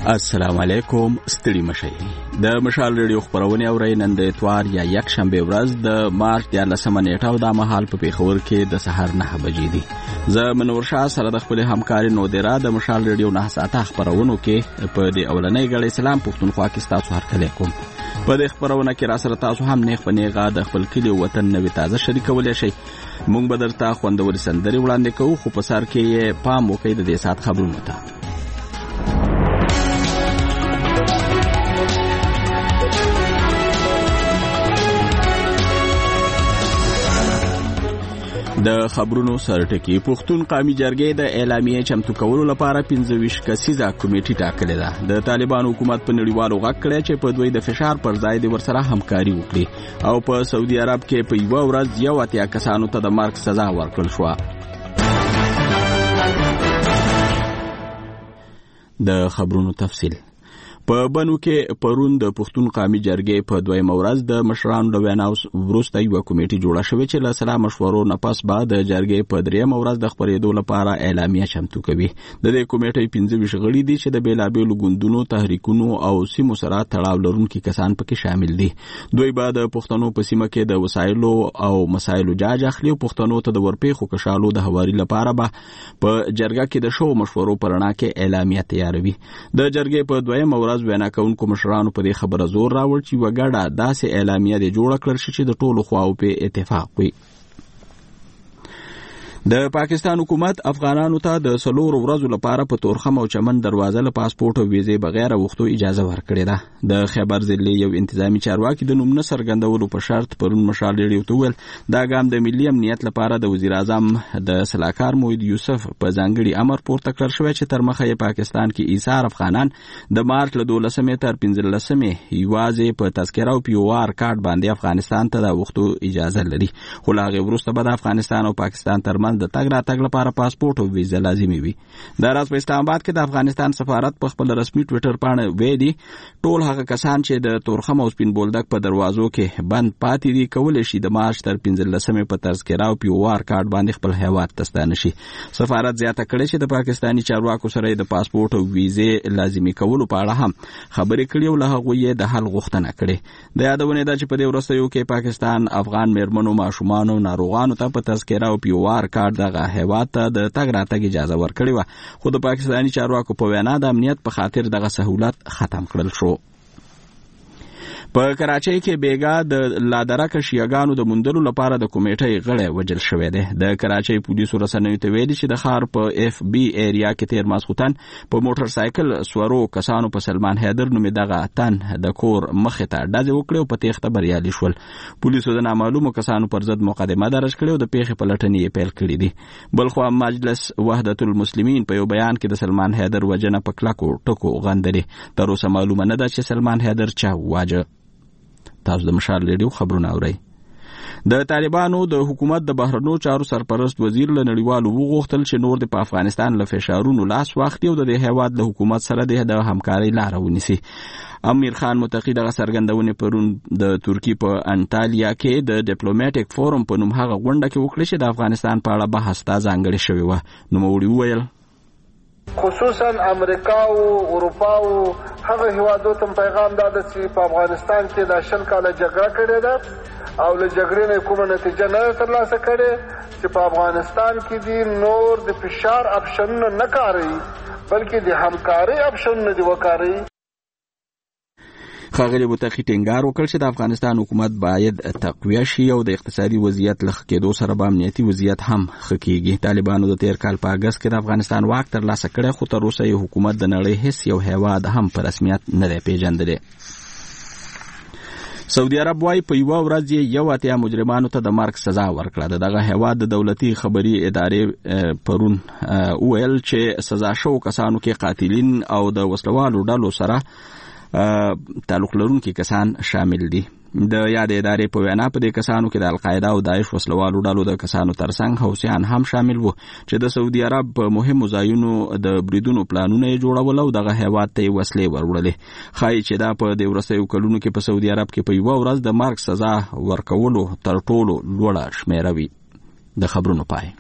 السلام علیکم. ستړي مشئ. د مشال ریډیو خبرونه اورئ. نن د اتوار یا یک شنبه ورځ د مارچ 13 نیټه او د مهال په پیښور کې د سحر 9 بجې دي. زه منور شاه سره د خپل همکاري نودرا د مشال ریډیو 9 ساعته خبرونو کې په دې اولنۍ غړې سلام پښتونخوا کې تاسو هرکلی کوم. په دې خبرونه کې را سره تاسو هم نه خپنېغه د خپل کلی وطن نوې تازه شریکولای شئ. مونږ به درته خوندوري سندري وړاندې کوو، خو په سر کې پام وکړئ د دې ساعت خبرونو ته. د خبرونو سرټکی پښتون قومي جرګې د اعلامیې چمتو کولو لپاره 25 کسیزه کمیټه ټاکلې ده. د طالبان حکومت په نړیوالو غږ کړی چې په دوی د فشار پر ځای د ورسره همکاري وکړي او په سعودي عرب کې په یو ورځ 80 کسانو ته د مرګ سزا ورکړل شو. د خبرونو تفصیل په بنو کې پرون د پښتون قومي جرګې په دویمه ورځ د مشرانو د ویناو وروسته یو کمیټه جوړه شوې چې له سلا مشورو نه پس بعد د جرګې په دریمه ورځ د خبرېدو لپاره اعلامیه چمتو کوي. د دې کمیټې 15 غړي دي چې د بیلابېلو ګوندونو، تحریکونو او سیمو سره تړاو لرونکي کسان پکې شامل دي. دوی به د پښتنو په سیمه کې د وسایلو او مسایلو جاج اخلي او پښتنو ته د ورپېښو کشالو د هواري لپاره به په جرګه کې د شو مشورو پرنا کې اعلامیه تیاروي. د جرګې په دویمه ورځ وینا کوونکو مشرانو په دې خبره زور راوړ چې وګړه داسې اعلامیه د جوړ کړل شي چې د ټولو خواو په اتفاق وي. د پاکستان حکومت افغانانو ته د 4 ورځو لپاره په تورخم او چمن دروازه له پاسپورت او ویزې بغیر وختو اجازه ورکړې ده. د خیبر ضلع یو انتظامی چارواکي د نوم نه څرګندولو په شرط پرون مشال ریډیو ته ویل دا ګام د ملي امنیت لپاره د وزیر اعظم د سلاکار موحد یوسف په ځانګړي امر پورته کړل شوی چې تر مخه پاکستان کې ایثار افغانان د مارچ له 12 تر 15 یوازې په تذکره او پیوار کارت باندې افغانستان ته د وختو اجازه لري، خو لا غو وروسته به د افغانستان او پاکستان ترمنځ د تګ راتګ لپاره پاسپورت او ویزه لازمي وي. د راز په اسلام آباد کې د افغانستان سفارت په خپل رسمي ټوئیټر باندې ویلي ټول هغه کسان چې د تورخم او سپین بولدک په دروازو کې بند پاتې دي کولای شي د مارچ تر 15 په تذکره او پیوار کارت باندې خپل هیواد ته ستانه شي. سفارت زیاته کړې چې د پاکستاني چارواکو سره د پاسپورت او ویزه لازمي کولو په اړه هم خبرې کړې او له هغه یې د حل غوښتنه کړې. د یادونه ده چې په دې ورځو کې پاکستان افغان میرمنو، ماشومان او ناروغانو ته په تذکره او پیوار کارت دغه هیواد ته د تګ راتګ اجازه ورکړې وه، خو د پاکستاني چارواکو په وینا د امنیت په خاطر دغه سہولت ختم کړل شو. په کراچۍ کې بیګا د لادرک شیعاګانو د مندلو لپاره د کمیټې غړی وجل شوی دی. د کراچۍ پولیسو رسنیو ته ویلي چې د ښار په اف بی ایریا کې تیر ماسخوتن په موټر سایکل سورو کسانو په سلمان حیدر نومې دغه تن د کور مخې ته ډزې وکړې او په تېښته بریالي شول. پولیسو د نامعلومو کسانو پر ضد مقدمه درج کړې او د پیښې پلټنې یې پیل کړې دي. بلخوا مجلس وحدت المسلمین په یو بیان کې د سلمان حیدر وجنه په کلکو ټکو غندلې. تر اوسه معلومه نه ده چې سلمان حیدر چا واجه. تاسو د مشال ریډیو خبرونه اورئ. د طالبانو د حکومت د بهرنیو چارو سرپرست وزیر له نړیوالو وغوښتل چې نور د افغانستان له فشارونو لاس واخلي او د هیواد له حکومت سره د همکارۍ لاره ونیسي. امیر خان متقی دغه څرګندونې پرون د ترکی په انټالیا کې د ډیپلوماټیک فورم په نوم هغه غونډه کې وکړه چې د افغانستان په اړه بحث ته ځانګړې شوې وه. نوموړي وویل خصوصا امریکا او اروپا او هغه هیوادو ته پیغام داده چې په افغانستان کې د 10 کاله جګړه کړې ده او له جګړې نه کومه نتیجه نه ترلاسه کړې چې په افغانستان کې دي نور د فشار اپشن نه کاروي بلکې د همکاري اپشن نه دی وکاري. ښاغلي متقي ټینګار وکړ چې د افغانستان حکومت باید تقویه شي او د اقتصادي وضعیت له ښه کېدو سره به امنیتي وضعیت هم ښه کېږي. طالبانو د تیر کال په اګست کې د افغانستان واک ترلاسه کړی، خو تر اوسه یې حکومت د نړۍ هیڅ یو هیواد هم په رسمیت نه دی پیژندلی. سعودي عرب وايي په یو ورځ یې 80 مجرمانو ته د مرګ سزا ورکړه. دغه هیواد د دولتي خبري ادارې پرون ویل چې سزا شو کسانو کې قاتلین او د وسلوالو ډلو سره تعلق لرونکي کسان شامل دي. د یاد ادارې په وینا په دې کسانو کې د القاعده او داعش وسلوالو ډلو د کسانو ترڅنګ حوثیان هم شامل وو چې د سعودي عرب په مهمو ځایونو د بریدونو پلانونه یې جوړول او دغه هیواد ته وسلې وروړلې. ښایي چې دا په دې وروستیو کلونو کې په سعودي عرب کې په یوه ورځ د مرګ سزا ورکولو تر ټولو لوړه شمیره وي. د خبرونو پای.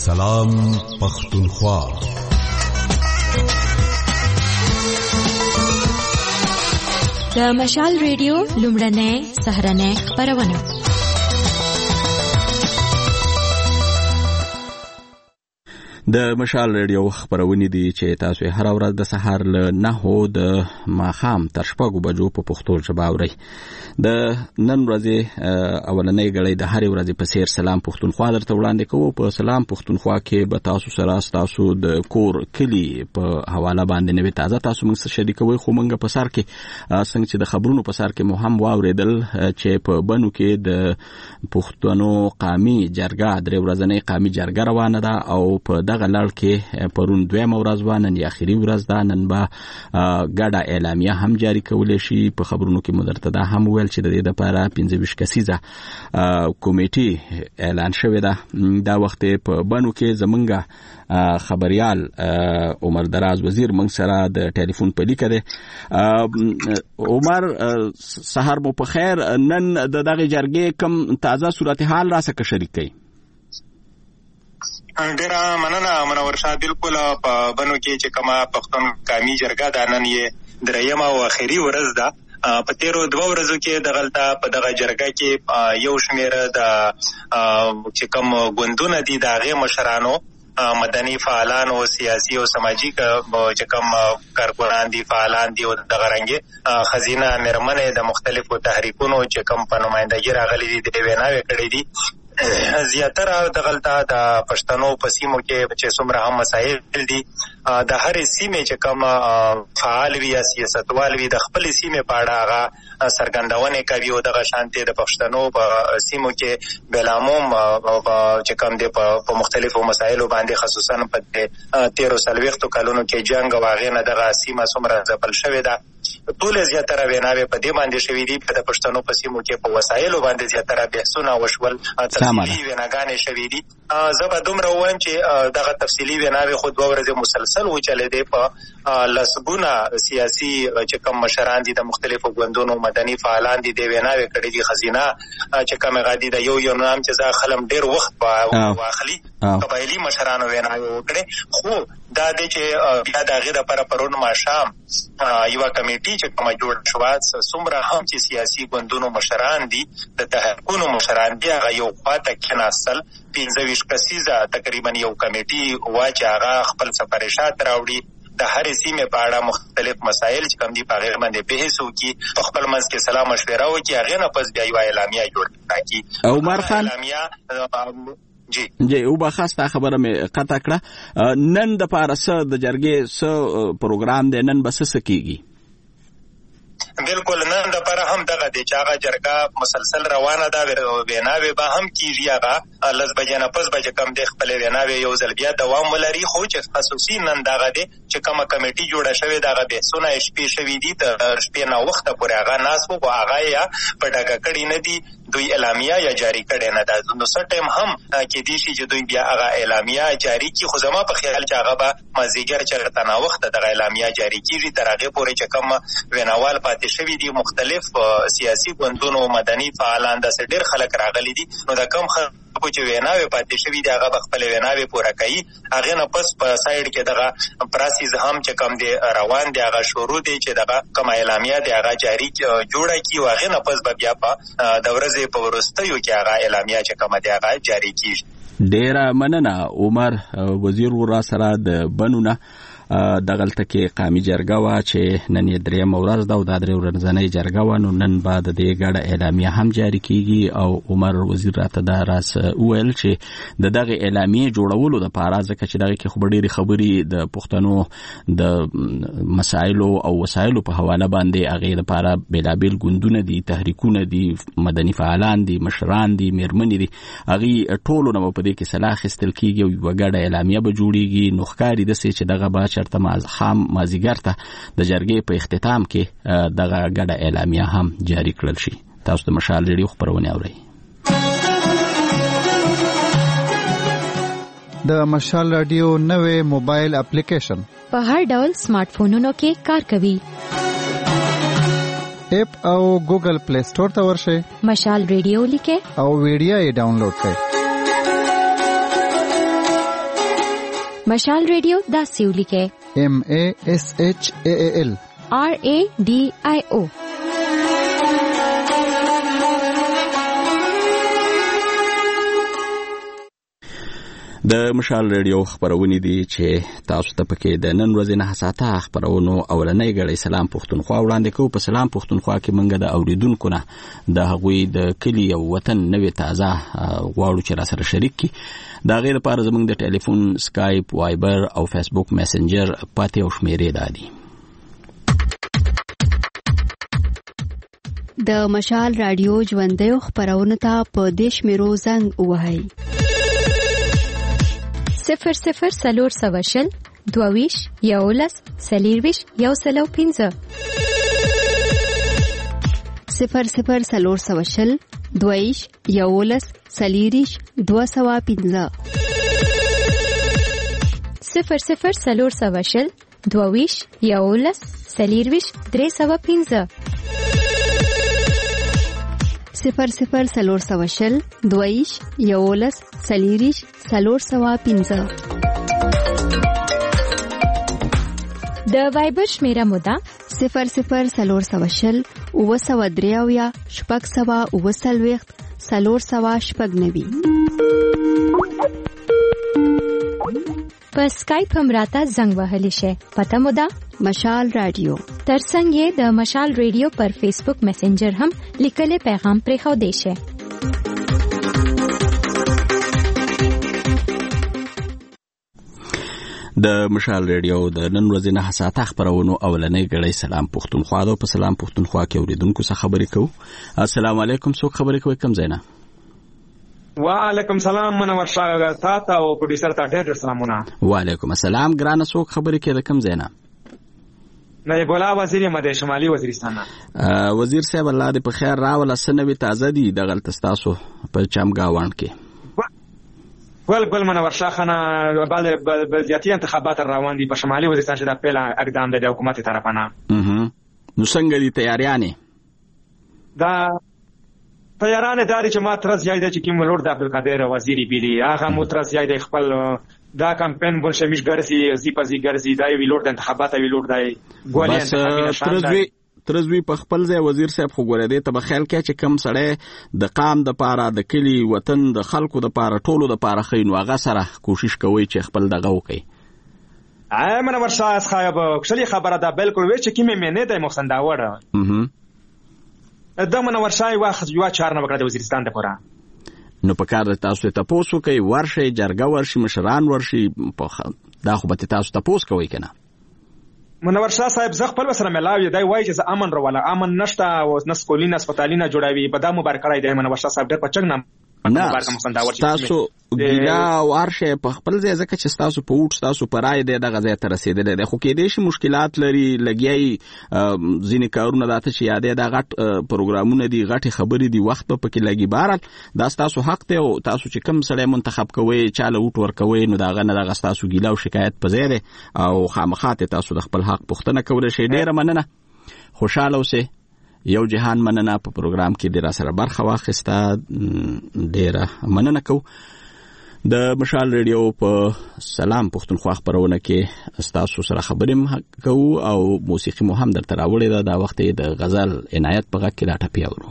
سلام پختونخوا. د مشال ریډیو لومړنۍ سهارنۍ خپرونه. د مشال ریډیو خبرونه دي چې تاسو هر ورځ د سهار له 9 د ماښام تر 6 بجو په پښتو ژبه اورئ. د نن ورځې اولنۍ غړې د هر ورځې په سیر سلام پښتونخوا درته وړاندې کوو. په سلام پښتونخوا کې به تاسو سره تاسو د کور کلی په حواله باندې نوې تازه تاسو موږ سره شریکوي. خو موږ په سر کې څنګه چې د خبرونو په سر کې مو هم واوریدل چې په بنو کې د پښتنو قومي جرګه درې ورځنۍ قومي جرګه روانه ده او په دغه لړ کې پرون دویمه ورځ و، نن اخري ورځ ده. نن به ګډه اعلامیه هم جاری کولای شي. په خبرونو کې مو درته دا هم ویل چې د دې لپاره 15 کسیزه کمیټې اعلان شوې ده. دا وخت په بنو کې زمونږ خبريال عمر دراز وزیر موږ سره د ټلیفون په لیکه ده. عمر سحر مو په خیر. نن د دغه جرګې کوم تازه صورتحال را سره شریک کړئ؟ ډیره مننه منور شاه. بالکل په بنو کې چې کومه پښتون قومي جرګه د نن یې درېیمه او اخري ورځ ده. په تیرو 2 ورځو کې دغلته په دغه جرګه کې یو شمېر د چې کوم ګوندونه دي د هغې مشرانو، مدني فعالان او سیاسي او سماجی چې کوم کارکونان دي، فعالان دي او دغه رنګه خزینه مېرمنې د مختلفو تحریکونو چې کوم په نمائندګي راغلي دي د ویناوې کړې دي. زیاتره دغلته د پښتنو په سیمو کې چې څومره هم مسایل دي، د هرې سیمې چې کوم فعال وي یا سیاستوال وي د خپل سیمې په اړه هغه څرګندونې کوي او دغه شانتې د پښتنو په سیمو کې بلاموم چې کوم دي په مختلفو مسایلو باندې خصوصا په 13 کلونو کې جنگ او هغې نه دغه سیمه څومره ځپل شوې ده. ټول زیاتره ویناوې په دې باندې شوې دي. په د پښتنو په سیمو کې په وسایلو باندې زیاتره بحثونه وشول، تفصیلي ویناګانې شوې دي. زه به دومره ووایم چې دغه تفصیلي ویناوې خو 2 ورځې مسلسل وچلېدې. په لسګونه سیاسي چې کوم مشران دي د مختلفو ګوندونو، مدني فعالان دي، د ویناوې کړې دي. خزینه چې کومه غادي د یو نام چې زه خلم ډېر وخت واخلي قبایلي مشرانو ویناوې وکړې. خو دا دی چې بیا د هغې دپاره پرون ماښام یوه کمیټي چې کومه جوړه شوه، څومره هم چې سیاسي ګوندونو مشران دي، د تحریکونو مشران دي، هغه یو خواته کېناستل. 15 کسیزه تقریبا یو کمیټي وه چې هغه خپل سفارشات راوړي، د هرې سیمې په اړه مختلف مسایل چې کوم دي په هغې باندې بحث وکړي، په خپل منځ کې سلا مشوره وکړي، هغې نه پس بیا یوه اعلامیه جوړه کړي. عمر خان جی او بخاسته خبره مې قطع کړه. نن د پاره څه د جرګې څه پروګرام دی؟ نن به څه کیږي؟ بالکل نن د پر هم دغه د چاغه جرګه مسلسل روانه ده. ویناوې به هم کیږي. هغه لس بجې نه پس بجې کم د خپل ویناوې یو ځل بیا دوام ولري. خو چې خصوصي نن دغه دی چې کومه کمیټي جوړه شوې دغه بحثونه شپې شوي دي، د شپې نه وخته پورې هغه ناست وو. هغه یا په ډاګه کړي نه دي، دوی اعلامیه یا جاری کړي نه ده. نو څه ټایم هم کېدای شي چې دوی بیا هغه اعلامیه جاری کړي. خو زما په خیال چې هغه به مازدیګر چېرته ناوخته دغه اعلامیه جاری کېږي. تر هغې پورې چې کوم ویناوال پاتې شوي دي، مختلف سیاسي ګوندونو مدني فعالان، داسې ډېر خلک راغلي دي. نو د کم خلکو چې ویناوې پاتې شوي دي هغه به خپلې ویناوې پوره کوي. هغې نه پس په سایډ کې دغه پراسیز هم چې کوم دی روان دی، هغه شروع دی چې دغه کومه اعلامیه دی هغه جاری جوړه کړي او هغې نه پس به بیا په د ورځې په وروستیو کې هغه اعلامیه چې کومه دی هغه جاری کېږي. ډېره مننه عمر وزیر ورا سره د بنونه. دغلته کې قومي جرګه وه چې نن یې درېیمه ورځ ده او دا 3 ورځنۍ جرګه وه. نو نن به د دې ګډه اعلامیه هم جاري کېږي او عمر وزیر راته دا راز وویل چې د دغې اعلامیې جوړولو دپاره، ځکه چې دغې کې خو به ډېرې خبرې د پښتنو د مسایلو او وسایلو په حواله باندې هغې دپاره بېلابېل ګوندونه دي، تحریکونه دي، مدني فعالان دي، مشران دي، مېرمنې دي، هغې ټولو نه به په دې کې سلا اخیستل کېږي او یوه ګډه اعلامیه به جوړېږي. نو ښکاري داسې چې دغه به چرته مازیګر ته د جرګې په اختتام کې دغه ګډه اعلامیه هم جاری کړل شي. تاسو د مشال ریډیو خبرونه اورئ. د مشال رادیو نوې موبایل اپلیکیشن په هر ډول سمارټ فونونو کې کار کوي. اپ او ګوګل پلی سٹور ته ورشئ، مشال ریډیو لیکه او ویډیو یې ډاونلوډ کړئ. مشال ریډیو داسې ولیکئ MASHAAL RADIO. د مشال ریډیو خبرونه دي چې تاسو ته پکې د نن ورځې نه حساته خبرونو اولنۍ غړي سلام پښتونخوا وړاندې کوو. په سلام پښتونخوا کې منګه د اوریدونکو نه د هغوی د کلی او وطن نوې تازه غواړو چې را سره شریک کی. دا غیر لپاره زموږ د ټلیفون، سکایپ، وایبر او فیسبوک میسنجر پاتې او شمیرې دادي. د مشال رادیو ژوندۍ خبرونه ته په دیش میرو زنګ وهاي 00 22 11 40 105 00 22 11 40 205 00 22 11 40 305 00 22 11 40 305. د وایبر شمیره مودا 00 903 شپږ سوه 490 په سکایپ هم راته زنګ وهلی شي. پته مودا مشال رادیو. ترڅنګ یې د مشال ریډیو پر فیسبوک میسنجر هم لیکلي پیغام پرېښو دی شي. د مشال ریډیو د نن ورځې نه حساته خبرونو اولنۍ غړي سلام پښتونخوا ده. په سلام پښتونخوا کې اوریدونکو څخه خبرې کوو. السلام علیکم. څوک خبرې کوي؟ کوم ځای نه؟ وعلیکم سلام. منور شاه تاته او پروډوسر ته ډېر سلامونه. وعلیکم السلام. ګرانه څوک خبرې کوي؟ د کوم ځای نه؟ نه بولا وزیر مده شمالي وزیرستان. وزیر صاحب الله دې په خیر راوله. سنوي تازه دي دغه تاسو په چمګاوند کې. ګل منور شاه خانه بلدیاتي انتخابات روان دي په شمالي وزیرستان چې دا پیل اقدام دی د حکومت طرفانه. نو څنګه دي تیاریانې؟ دا تیارانه داري چې ما ترز یای د چې کوم لور د عبدالقادر وزیری بیلی هغه مو ترز یای د خپل دا کمپاین بولشویک ګرځي زیپازي ګرځي دا وی لور د انتخابات وی لور دی ګولې انتخابات ترزوی په خپل ځای وزیر صاحب خو ګورې دی ته به خیال کې چې کم سړی د قام د پاره د کلی وطن د خلکو د پاره ټولو د پاره خینو هغه سره کوشش کوي چې خپل دغه وکړي. منور شاه صاحب کښلي خبره ده بالکل وی چې کیمه مې نه دی محسن داوړ د منور شاه واخ یو چار نه وکړه د وزیرستان د پوره. نو په کار تاسو ته تاسو کوي ورشي جرګه ورشي مشران ورشي دا خو به تاسو تاسو کوي کنه. منور شاه صاحب زه خپل سره ملاوي دی وای چې امن روله امن نشته او نسکولینه هسپتالینه جوړوي په دا مبارکړای دی منور شاه صاحب ډېر پچنګ نام تاسو ګیلا ورشه په خپل ځای ځکه چې تاسو په وټ تاسو پرای دی دغه ځای ته رسیدلې دی خو کې دې شي مشکلات لري لګیای ځینې کارونه داته چې یادې دا غټ پروګرامونه دي غټي خبرې دي وخت په کې لګي بهرال دا تاسو حق ته او تاسو چې کم سره منتخب کوي چاله وټ ور کوي نو داغه نه دغه تاسو ګیلا او شکایت پزیره او خامخاته تاسو د خپل حق پوښتنه کول شي. ډیره مننه. خوشاله اوسئ. یو جهان مننه په پروګرام کې ډیر سره برخه واخیسته. ډیره مننه کو. د مشال ریډیو په سلام پښتونخوا خبرونه کې تاسو سره خبرې کوو او موسیقي مو هم درته راوړې ده. دا وخت د غزل عنایت په غږ کې دا ټپي اورو.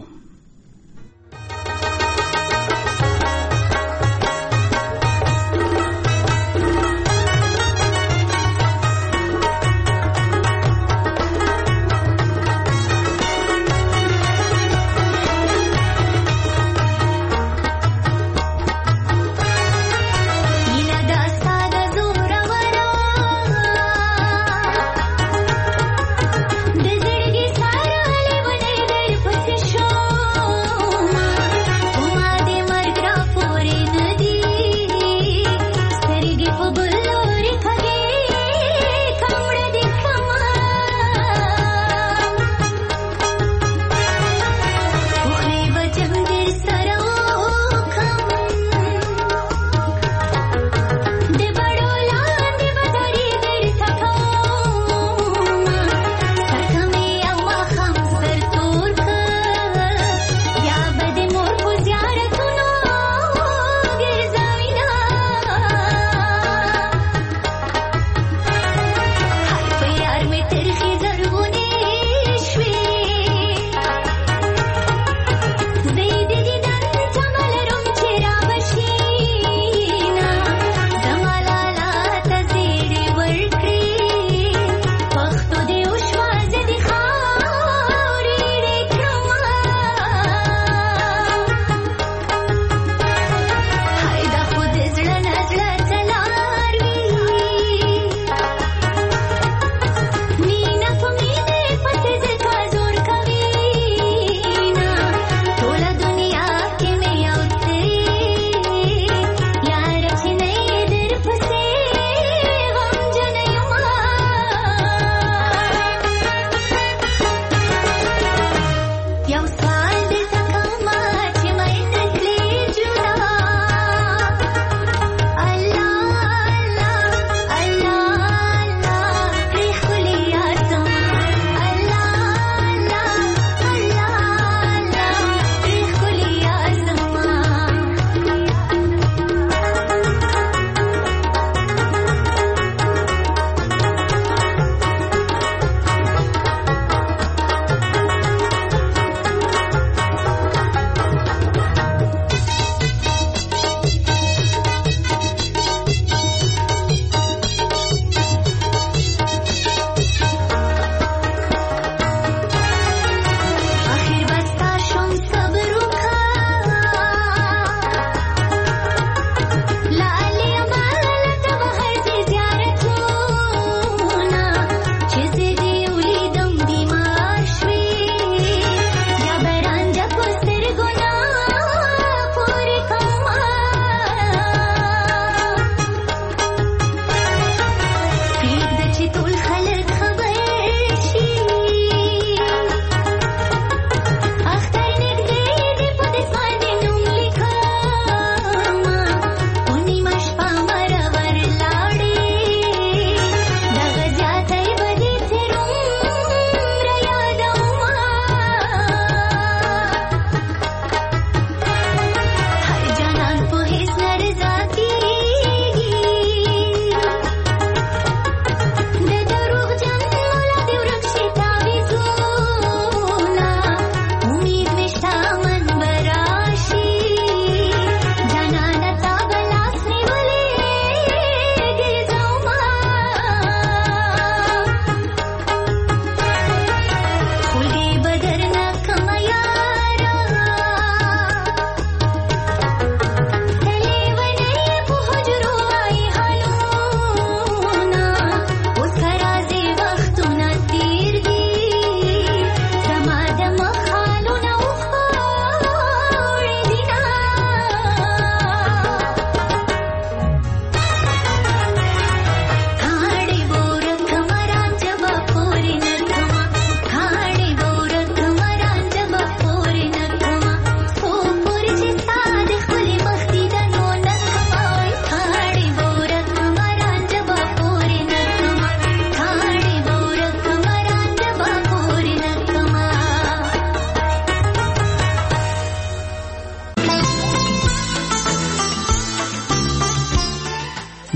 Show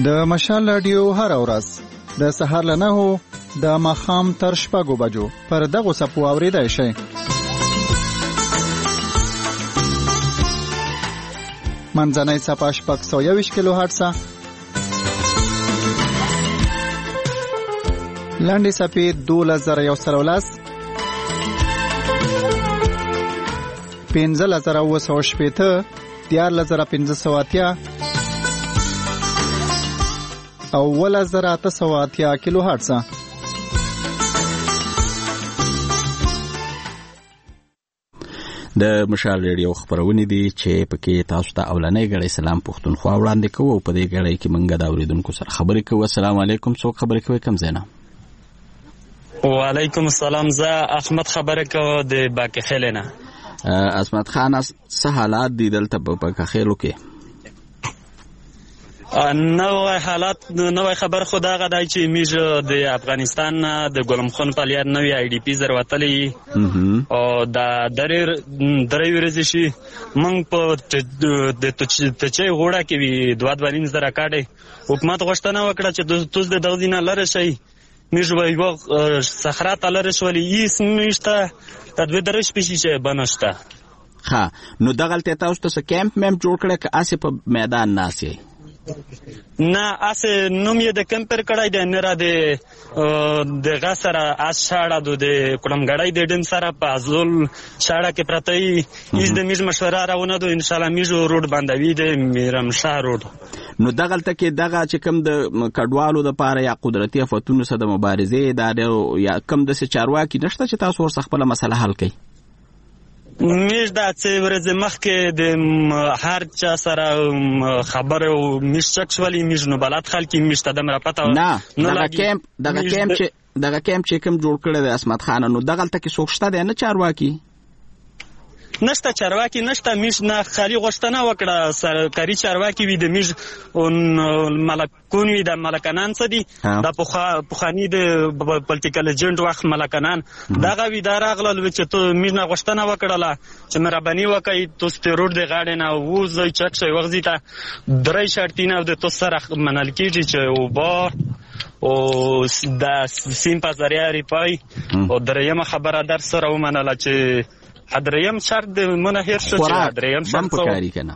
د مشال رادیو هر ورځ د سهار له 9 د ماښام تر 6 بجو پر دغه سپو اوریدای شئ. منځنۍ صفحه 621 کیلو هرتز، لنډې صفحې 12110، 15980، 14580 او 1880 کیلو هرتز. د مشال ریډیو خبرونه دي چې پکې تاسو ته اولنۍ غړې سلام پښتونخوا وړاندې کوو. په دې غړې کې منګه د اوریدونکو سره خبرې کوو. السلام علیکم. څوک خبرې کوي؟ کوم ځای نه؟ وعلیکم السلام. زه احمد خبرې کوم د باکخیل نه. اسمت خان، څه حالات دي دلته په باکخیلو کې؟ نوې حالات، نوې خبر خو دا غدای چې میږ د افغانستان د ګلم خان پالیار نوې آی ډی پی زروتلې او دا درې ورځې شي موږ په د تچې غوړه کې وی 2.5 زره کاډي حکومت غوښتنه وکړه چې توز د دغه دینه لره شي میږ یو صخره تلره شولې هیڅ نشته تدوی درش پېشي چې بنشته. ها نو دغلته تاسو ته کیمپ مم جوړ کړه که اسې په میدان ناسي؟ نه، اسې نوم یې د کمپر کړای دی، نه را د غسره اس شاړه د کلمګړی د ډم سره په ازول شاړه کې پرته هیڅ د میږ مشوره راونه دو. ان شاء الله میږ روډ باندې د میرم شاه روډ. نو دغلته کې دغه چې کوم د کډوالو د پاره یا قدرتي آفتونو سره د مبارزې ادارې یا کوم د چارواکي نشته چې تاسو ورسره خپل مسله حل کړئ؟ میږ دا چې ورځ مخکې د هر چا سره خبره او میږ چک شولې میږ نو بلد خلک میږ ته دمره پته نه دغه کیمپ چې کوم جوړ کړی د اسمت خان نو دغلته کې څوک شته دی نه چارواکي؟ نشته چارواکي نشته. میږ نه خالي غوښتنه وکړه سرکاري چارواکي وي د میږ ملکون وي د ملکنان څه دي دا پخواني د پولیټیکل ایجنټ وخت ملکنان دغه وي دا راغلل چې تو میږ نه غوښتنه وکړله چې مهرباني وکړئ تو ستیروډ د غاړې نه ووځئ چک شئ وغځي ته 3 شرطونه د تو سره منل کېږي چې اوبه او د سیم په ذریعه ریپای او درېیمه خبره در سره ومنله چې درېیم شرط د مونږ هیر شو چې درېیم شرط پکاري کنه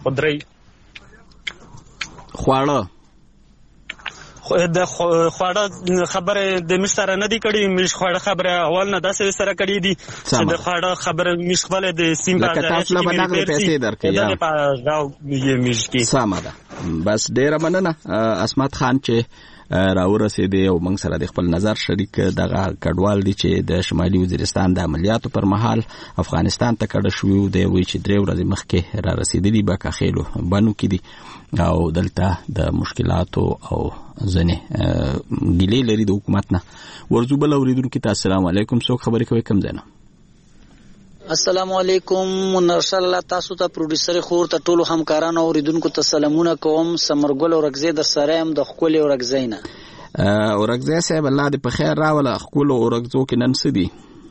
خواړه خبره د مش سره نه دی کړی. مش خواړه خبره اول نه داسې سره کړی دي چې د خواړه خبره مش خپل د سیم په ذریعه کې پیسې درکې یا په غاو یې مش کې سم ده. بس ډیره مننه اسمت خان چې راورسېدې او موږ سره د خپل نظر شریک. دغه کډوال دي چې د شمالي وزیرستان د عملیاتو پر مهال افغانستان ته کډه شوي دی، وایي چې 3 ورځې مخکې را رسېدلي باکخیلو بنو کې دي او دلته د مشکلاتو او ځنې ګیلې لري د حکومت نه. ورځو بل اوریدونکو ته السلام علیکم. څوک خبرې کوي؟ کوم ځای نه؟ السلام علیکم. منرشل الله تاسو ته پروډوسر خور ته ټولو همکارانو اوریدونکو ته سلامونه کوم. سمرګل اورګزی در سره هم د خپل اورګزی نه. اورګزی صاحب الله دې په خیر راوله. خپل اورګزو کې نن څه دي؟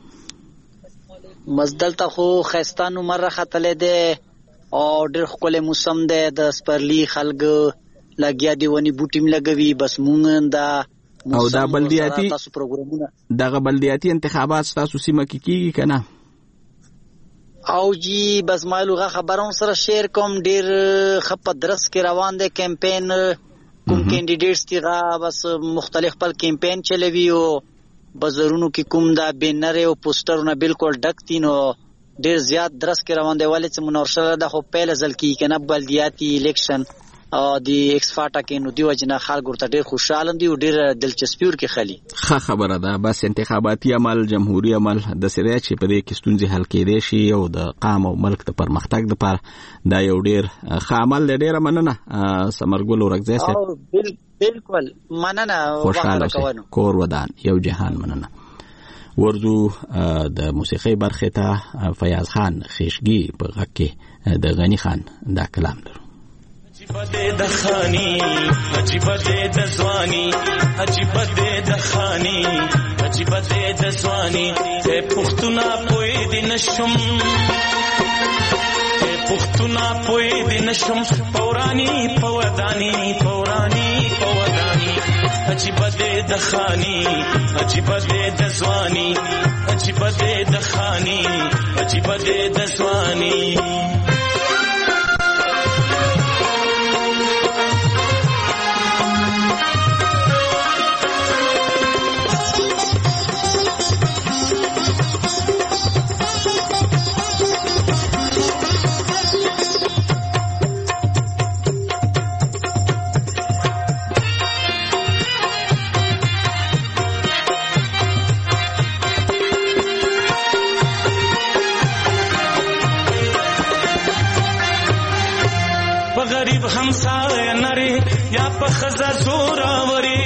مزدلته خو خستانو مره خطلې ده او ډېر خپل موسم ده د سپرلی خلګ لګیا دی ونی بوټیم لګوي بس مونږ دا او دا بلدیاتي تاسو پروګرامونه دغه بلدیاتي انتخابات تاسو سیمه کې کیږي کنه؟ او جی بس مالوغه خبرون سره شیر کوم. ډیر خپ درس کې روان دي کمپاین کوم کینډیډیټس کی بس مختلف خپل کمپاین چلوي او بازارونو کې کوم دا بینر او پوسټرونه بالکل ډک دي نو ډیر زیات درس کې روان دی. ولې چې منورشله د خو پیل ځل کې کنه بلدیاتي الیکشن او د ایکس فاټا کې نو دی وجنه خلک ورته ډیر خوشاله دي او ډیر دلچسپي ورکې خالي. ښه خبره ده. بس انتخاباتي عمل، جمهوریت عمل د سره چې په دې کې ستونزې حل کېدې شي او د قام او ملک د پرمختګ لپاره دا یو ډیر ښه عمل دی. ډیره مننه سمرګل اورګزی صاحب. بالکل مننه. خوشاله کوو. کور ودان یو جهان. مننه. ورځو د موسیقي برخه ته فیاض خان خیشګي په غږ کې د غنی خان دا کلام درو. عجیب دې د خانی، عجیب دې د ځواني، عجیب دې د خانی، عجیب دې د ځواني. ته پښتونه پوي دي نشم، ته پښتونه پوي دي نشم. پورانی پودانی، پورانی پودانی عجیب دې د خانی عجیب دې د ځواني عجیب دې د خانی عجیب دې د ځواني همسایه نری یا په خزا زوراوري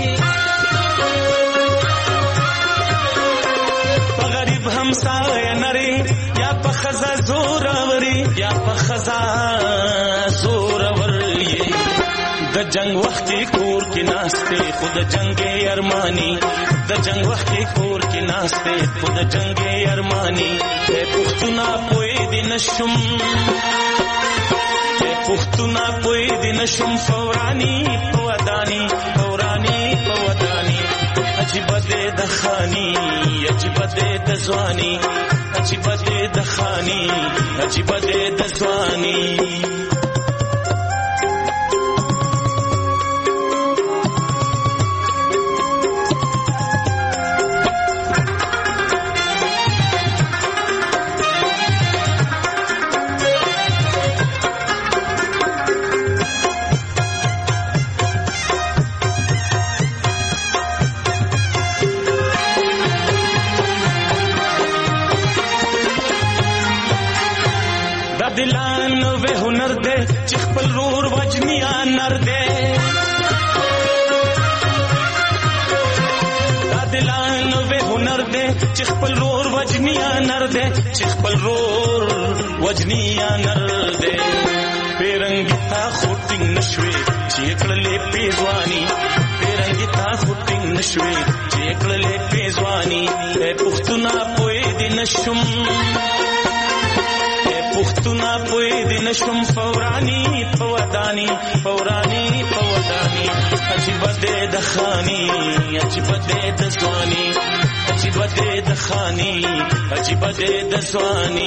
په غریب همسایه نری یا په خزا زوراوري یا په خزا زوراوري د جنگ وخت کور کې ناشته خود جنگ ارمانی د جنگ وخت کور کې ناشته خود جنگ ارمانی پښتونه پوي دي نشم پختونا پوی دی نشم فورانی پودانی فورانی پودانی عجیب دی د خانی عجیب دی د ځواني عجیب دی د خانی عجیب دی د ځواني دلان و هنر دے چخ پل رور وجنیا نر دے دلان و هنر دے چخ پل رور وجنیا نر دے چخ پل رور وجنیا نر دے پیرنگی تا خوٹنگ نشوی چیکڑلے پیزوانی پیرنگی تا خوٹنگ نشوی چیکڑلے پیزوانی اے پختونا پوی دی نشم پختونا پوی دی نشم فورانی پودانی فورانی پودانی عجیب دی د خانی عجیب دی د ځواني عجیب دی د خانی عجیب دی د ځواني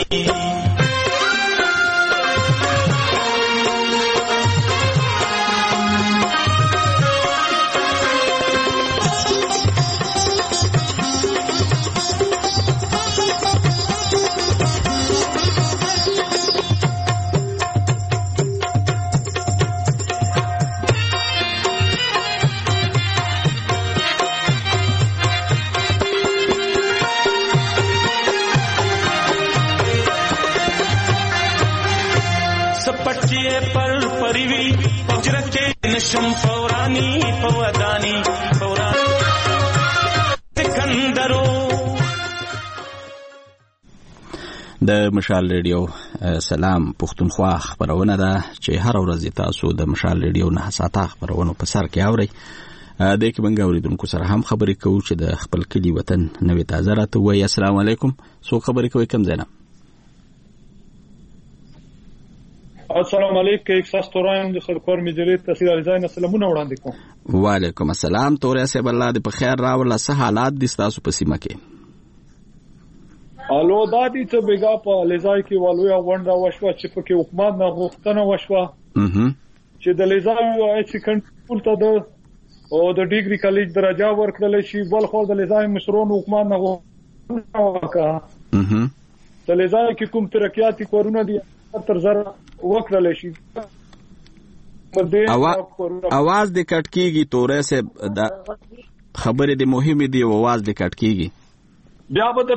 نشم فورانی پودانی فورانی سکندرو د مشال ریډیو سلام پښتونخوا خبرونه ده چې هر ورځ تاسو د مشال ریډیو نه ساته خبرونه په سر کې اورئ د کې منګ اوریدونکو سره هم خبرې کوو چې د خپل کلی وطن نوې تازه راته وایي السلام علیکم څو خبرې کوي کم زینب السلام علیکم یک ساس توران د خلکور مجلې تحصیل علیزاین سلامونه وړاندې کوم وعلیکم السلام تورې سه بل الله دې په خیر راوړل سه حالات دي تاسو په سیمه کې الو دادی ته بیګا په علیزای کې والویا ونډه وشو چې په کې حکومت نه غوښتنه وشو چې د علیزای او سکندرپول ته د ډیګري کالج درجه ورکړل شي بل خو د علیزای مشرون حکومت نه وکړه د علیزای کې کوم ترقیاتي کارونه دي تر زر وکړل شي اواز د کټ کیږي تورې سه د خبرې د مهمه دی اواز د کټ کیږي بیا به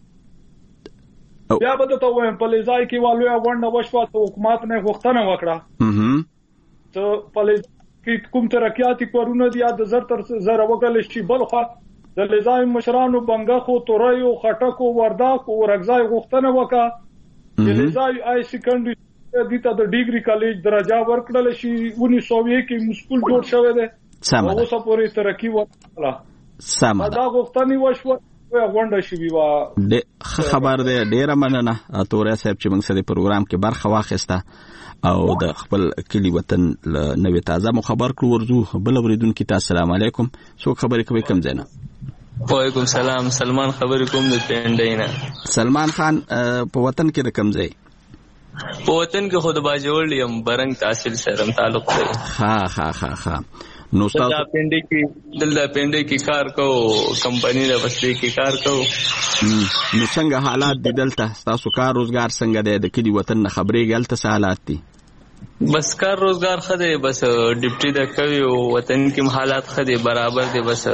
ته وایم په لزای کې والویا ونډه وشو ته حکومت نه غوښتنه وکړه ته په لزای کې کوم ترقیاتي کارونه دي د زر تر زر وکړل شي بل خو د لزای مشرانو بنګخو تورایو خټکو ورداکو ورغځای غوښتنه وکړه د لزای آی سکندري دته د ډیګري کالج درجه ورکړل شي 1900 کې مسکول جوړ شوی دی اوس پورې ترقی وکړه سم دا غوښتنې وشو غونډه شي ویوا د خبر ده ډیره مننه تورې صاحب چې موږ سره پروګرام کې برخه واخیسته او د خپل کلی وطن نوې تازه مو خبر کړو. ورځو بل اوریدونکو ته السلام علیکم. څوک خبرې کوي کوم ځای نه؟ وعلیکم سلام، سلمان خبرې کوم د پینډای نه. سلمان خان په وطن کې د کوم ځای؟ په وطن کې خود باجوړ یم، برنګ تحصیل سره تعلق دی. ها نو تاسو د پینډای کې کار کوو، کمپنی د وسلې کې کار کوو. نو څنګه حالات دي دلته؟ تاسو کار روزګار څنګه دی؟ د کلی وطن نه خبرې غلطه حالات دي؟ بس کار روزګار خدای بس ډیپټي د کوي او وطن کې حالات خدای برابر دي. بس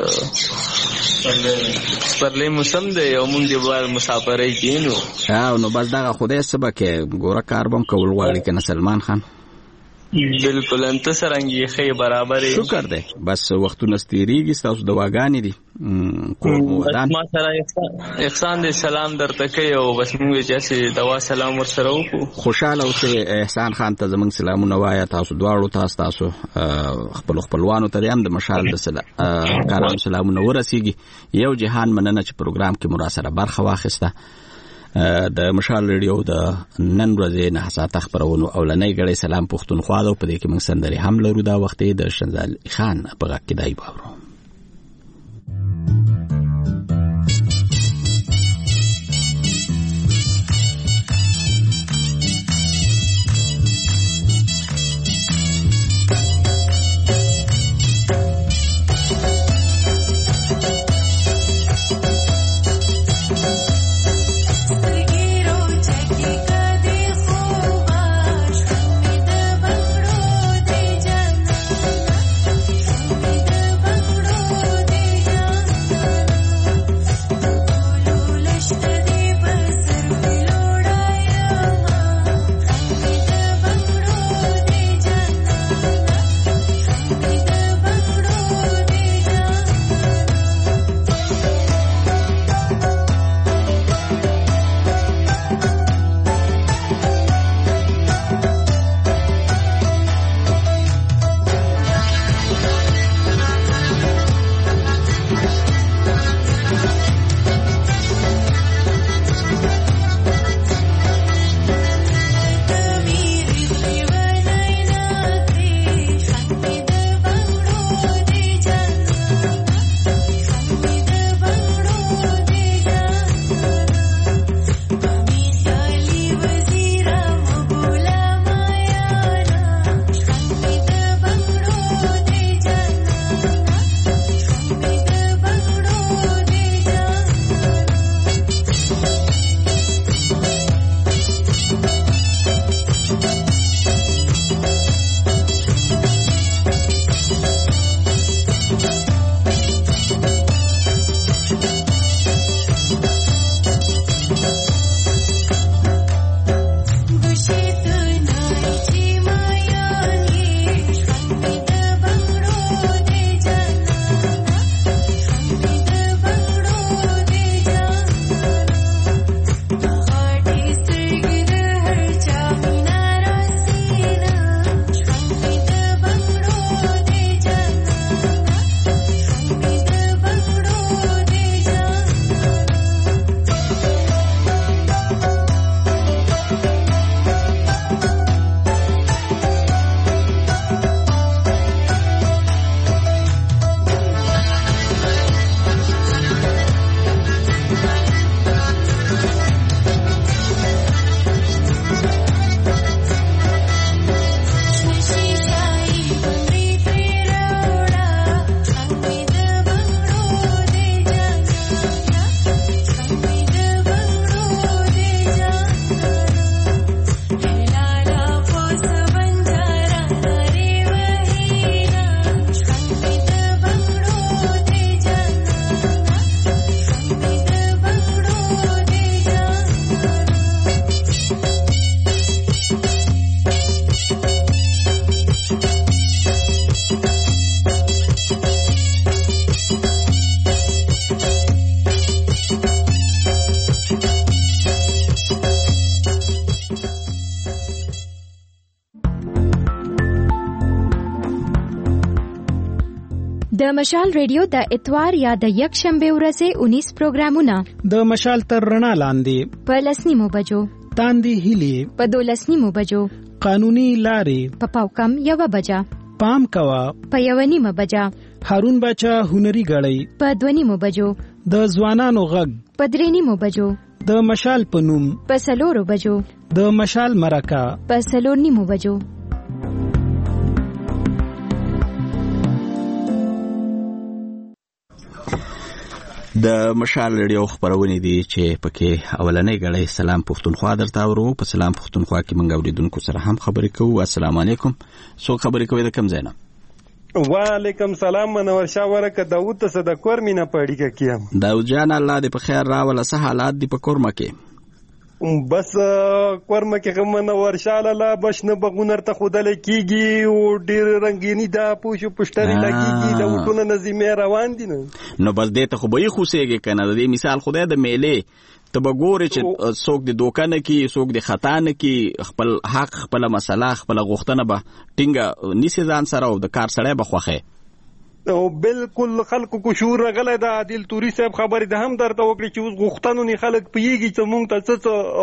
پرلې موسم دی او مونږ دی بار مسافرای کینو. نو بس دا خدای سبا کې ګوره کار بم کول غواړي کنه سلمان خان؟ بالکل انت سرنګي خې برابر. شکر دی. بس وختونه ستیریږي، تاسو دواګانې دي کوم ما سره احسان دې سلام درته کوي او بس موږ چې دوا سلام ورسره وکړو. خوشاله اوسئ. احسان خان ته زمونږ سلامونه وایه. تاسو دواړو تاسو خپل خپلوانو ته هم د مشال د کاران سلامونه ورسیږي. یو جهان مننه چې پروګرام کې مراسره برخه واخیسته. د مشال ریډیو د نن ورځې نه حساته خبرونو اولنۍ غړي سلام پښتونخوا ده. په دې کې موږ سندري هم لرو. دا وخت د شنزال خان په غږ کې دای باورو. د مشال ریډیو د اتوار یا د یک شنبه ورځې 19 پروګرامونه د مشال تر رڼا لاندې په 10 بجو تاندې هلي په 12 بجو قانوني لارې په پاوکم 1 بجه پام کوا په 1:30 بجه هارون باچا هنري غړی په 2:30 بجو د ځوانانو غږ په 3:30 بجو د مشال په نوم په 4 بجو د مشال مرکه په 4:30 بجو. د مشال ریډیو خبرونه دي چې پکې اولنې غړې سلام پښتونخوا درته ورو. په سلام پښتونخوا کې موږ اوریدونکو سره هم خبرې کوو. السلام علیکم. څو خبرې کوي د کوم ځای نه؟ وعلیکم سلام. منور شاه ورکه داوود ته د کورمینه پړیګه کیم. داوود جان الله دې په خیر راوله. څه حالات دي په کورمه کې؟ بس کورمه کې منور شاه لاله بشنه بغونر ته خودل کیږي او ډیر رنگینی دا پوښو پښتري لګيږي د وټونه نظیمه روان دي نو بس دې ته خو به یې خوسېږي کنه. د دې مثال خدای د میلې ته بګوري چې څوک د دوکانه کې څوک د خطانه کې خپل حق خپل مسله خپل غوښتنه به ټینګه نیسي ځان سره او د کار سره به خوخه او بالکل خلکو کو شعور غلې د عادل توري صاحب خبرې د هم درته وکړي چې اوس غوښتنو نه خلک پیږي چې مونږ ته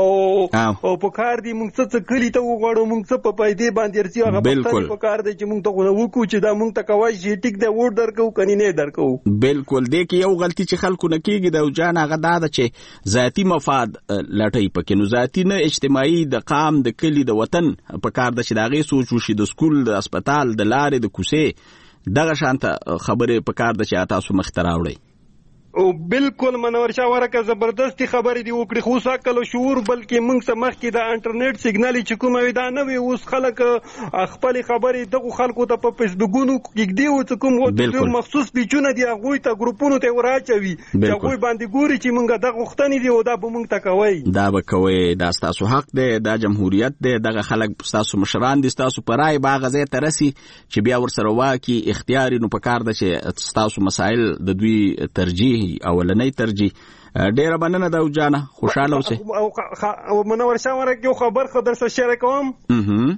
څه او په کار دي مونږ څه کلی ته وغواړو مونږ څه په پیدې باندې ارسي هغه په کار دي چې مونږ ته وکړو چې دا مونږ ته کوي چې ټیک د ووټ درکو کني نه درکو. بالکل دې کې یو غلطي چې خلکو نه کیږي د جان هغه دا چې ذاتی مفاد لټي پکې نو ذاتی نه اجتماعي د قام د کلی د وطن په کار د شداغي سوچ وشي د سکول د هسپتال د لارې د کوسه دغه شانته خبره په کار د چې تاسو مختراوړي. او بالکل منور شاه ورکه زبردستی خبرې دی وکړي خو ساکلو شعور بلکې موږ سمخ کې د انټرنیټ سیګنال چې کومه ودا نه وي اوس خلک خپل خبرې دغه خلکو ته په فیسبوکونو کې دی او کوم وو مخصوص پیچونه دی هغه ته ګروپونو ته وراچوي چې هغه باندې ګوري چې موږ دغه وختنی دی او دا به موږ ته کوي دا به کوي دا تاسو حق دی دا جمهوریت دی دغه خلک تاسو مشران دي تاسو پرای باغ ځای ترسي چې بیا ورسره واکي اختیاري نو په کار د چې تاسو مسائل د دوی ترجیح اولنۍ ترجیح. ډیره مننه دا وجانه خوشاله اوسه. او منور شاه ورکه خبر خبر سره شریک کوم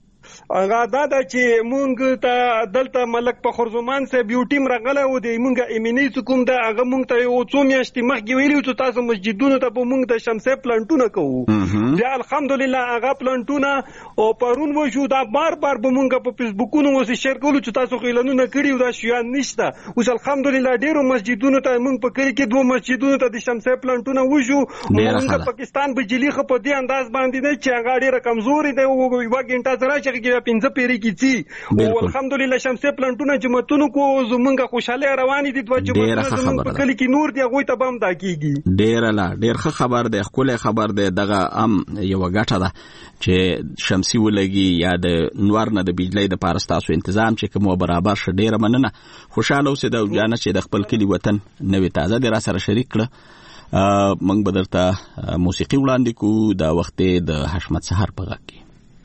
هغه دا چې مونږ ته دلته ملک فخرزمان صاحب یو ټیم راغله او د مونږه امنیت کوم دا هغه مونږ ته یو څو میاشتې مخکې ویلو چې تاسو مسجدونو ته به مونږ د شمسه پلانټونه کوو. بیا الحمدلله هغه پلانټونه او پرون وشو دا بار بار به مونږ په فیسبوکونو وسه شیر کولو چې تاسو خیلانونه کړیو دا شیان نشته. اوس الحمدلله ډیرو مسجدونو ته مونږ په کلی کې 2 مسجدونو ته د شمسه پلانټونه وشو. مونږ پاکستان بجلی خو په دې انداز باندې نه چې هغه ډیره کمزوري دی او یو غنټه سره چې پنځه پیری کیږي او الحمدلله شمسه پلانټونه جمعتونو کو زمونږه خوشاله رواني دي دوه جمعتونه زمونږ په کلی کې نور دی هغه ته بم دا کیږي. ډیر ښه خبر دی خپل خبر دی دغه یو غټه ده چې شمسي ولګي یا د نور نه د بجلی د پارستاسو تنظیم چې کوم برابر شه. ډیر مننه خوشاله اوسه د جانه چې د خپل کلی وطن نوې تازه د را سره شریک کړه. موږ به درته موسیقي وړاندې کوو دا وخت د حشمت سحر په غږ کې.